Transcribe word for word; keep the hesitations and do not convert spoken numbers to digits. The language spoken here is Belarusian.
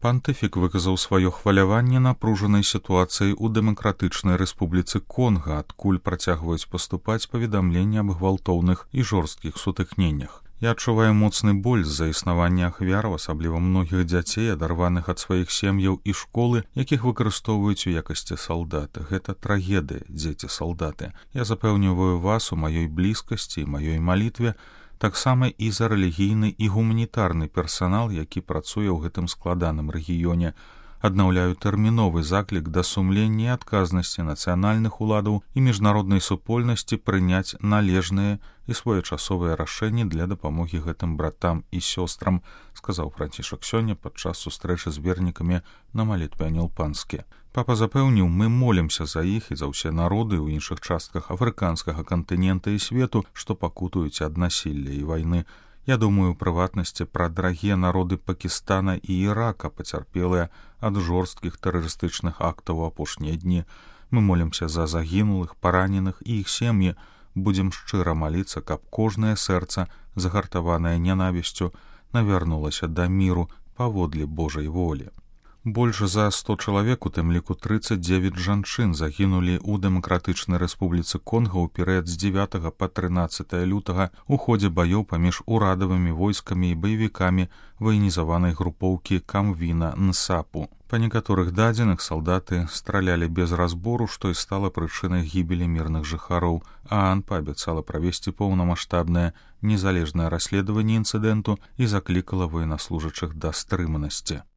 Пантыфік выказаў сваё хваляванне напружанай сітуацыяй у Дэмакратычнай Рэспубліцы Конга, адкуль працягваюць паступаць паведамленні аб гвалтоўных і жорсткіх сутыкненнях. Я адчуваю моцны боль з-за існавання ахвяраў, асабліва многіх дзяцей, адарваных ад сваіх сем'яў і школы, якіх выкарыстоўваюць у якасці салдаты. Гэта трагедыя, дзеці-салдаты. Я запэўніваю вас у маёй блізкасці і маёй малітве, таксама і за рэлігійны і гуманітарны персанал, які працуе ў гэтым складаным рэгіёне. Аднаўляю тэрміновы заклік да сумлення і адказнасці нацыянальных уладаў і міжнароднай супольнасці прыняць належныя і своечасовыя рашэнні для дапамогі гэтым братам і сёстрам, сказаў Францішак сёння падчас сустрэчы з вернікамі на малітве Анілпанскі. Папа запэўніў, мы молімся за іх і за ўсе народы ў іншых частках афрыканскага кантынента і свету, што пакутуюць ад насілля і вайны. Я думаю, у прыватнасці пра дарагія народы Пакістана і Ірака, пацярпелыя ад жорсткіх тэрарыстычных актаў у апошнія дні. Мы молімся за загінулых, параненых і іх сем'і. Будзем шчыра маліцца, каб кожнае сэрца, загартаванае нянавісцю, навярнулася да міру паводле Божай волі. Больш за сто чалавек, у тым ліку трыццаць дзевяць жанчын, загінулі ў Дэмакратычнай Рэспубліцы Конга ў перыяд з дзевятага па трынаццатае лютага у ходзе баёў паміж урадавымі войскамі і баевікамі ваенізаванай групоўкі Камвіна Нсапу. Па некаторых дадзеных салдаты стралялі без разбору, што і стала прычынай гібелі мірных жыхароў, а АН паабяцала правесці поўнамаштабнае незалежнае расследаванне інцыдэнту і заклікала военнаслужачых да стрыманасці.